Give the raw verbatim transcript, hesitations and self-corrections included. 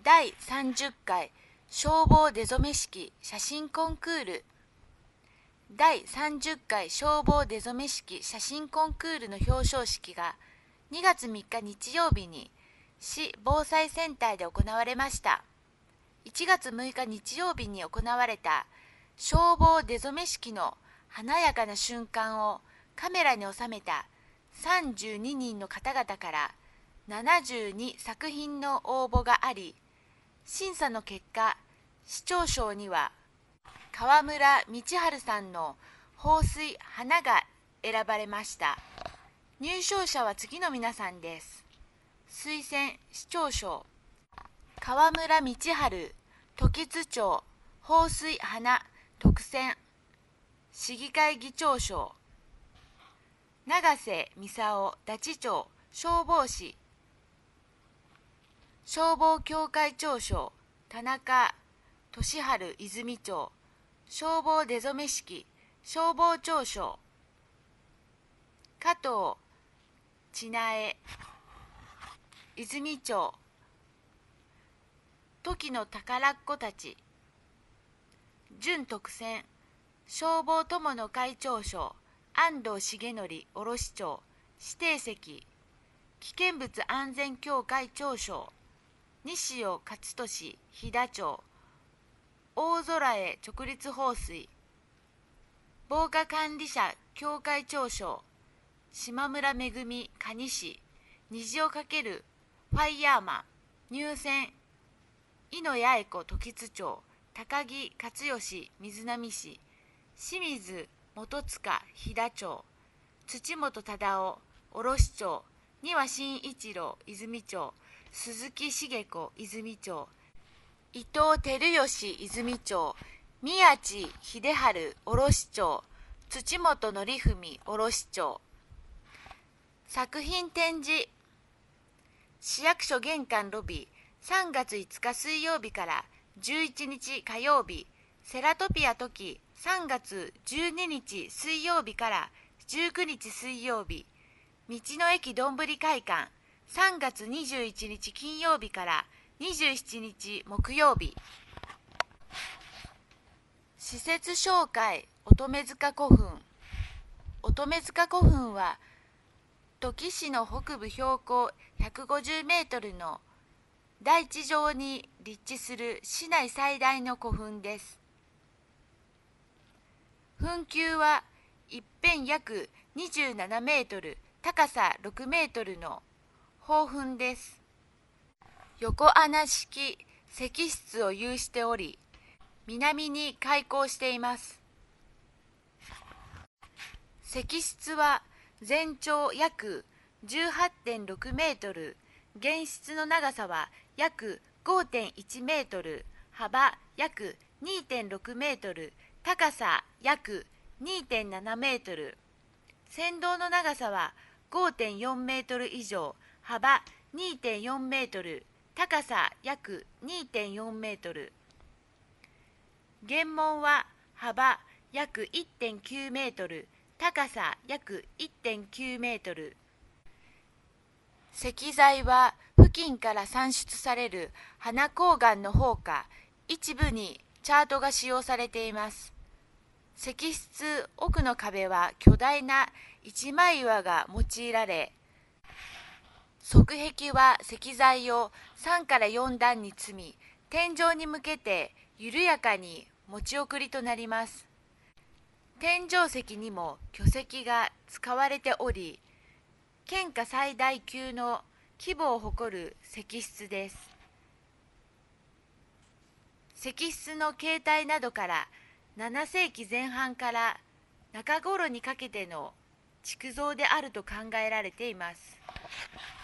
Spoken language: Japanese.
だいさんじゅっかい消防出初め式写真コンクールだいさんじゅっかい消防出初め式写真コンクールの表彰式がにがつみっか日曜日に市防災センターで行われました。いちがつむいか日曜日に行われた消防出初め式の華やかな瞬間をカメラに収めたさんじゅうににんの方々からななじゅうにさくひんの応募があり、審査の結果、市長賞には川村道春さんの放水花が選ばれました。入賞者は次の皆さんです。推薦市長賞、川村道春、時津町、放水花、特選。市議会議長賞、永瀬操、大地町、消防士。消防協会長賞、田中俊治、泉町、消防出初め式、消防庁賞。加藤千苗、泉町、時の宝っ子たち。準特選、消防友の会長賞、安藤重則、卸町、指定席。危険物安全協会長賞、西尾勝利、飛騨町、大空へ直立放水。防火管理者協会長賞、島村めぐみ、蟹市、虹をかけるファイヤーマン。入選、井野八重子、時津町、高木克義、瑞浪市、清水元塚、飛騨町、土本忠夫、卸町、丹羽慎一郎、泉町、鈴木茂子、泉町、伊藤照義、泉町、宮地秀治、卸町、土本則文、卸町。作品展示、市役所玄関ロビー、さんがついつか水曜日からじゅういちにち火曜日、セラトピアトキ、さんがつじゅうににち水曜日からじゅうくにち水曜日、道の駅どんぶり会館、さんがつにじゅういちにち金曜日からにじゅうしちにち木曜日。施設紹介、乙女塚古墳。乙女塚古墳は土岐市の北部標高ひゃくごじゅうメートルの大地上に立地する市内最大の古墳です。墳丘は一辺約にじゅうななメートル、高さろくメートルの宝墳です。横穴式石室を有しており、南に開口しています。石室は全長約 じゅうはってんろくメートル、玄室の長さは約 ごてんいちメートル、幅約 にてんろくメートル、高さ約 にてんななメートル。船頭の長さは ごてんよんメートル以上、幅 にてんよんメートル、高さ約 にてんよんメートル。玄門は幅約 いってんきゅうメートル、高さ約 いってんきゅうメートル。石材は付近から産出される花崗岩の方か一部にチャートが使用されています。石室奥の壁は巨大な一枚岩が用いられ、側壁は石材をさんからよんだんに積み、天井に向けて緩やかに持ち送りとなります。天井石にも巨石が使われており、県下最大級の規模を誇る石室です。石室の形態などからななせいきぜん半から中頃にかけての築造であると考えられています。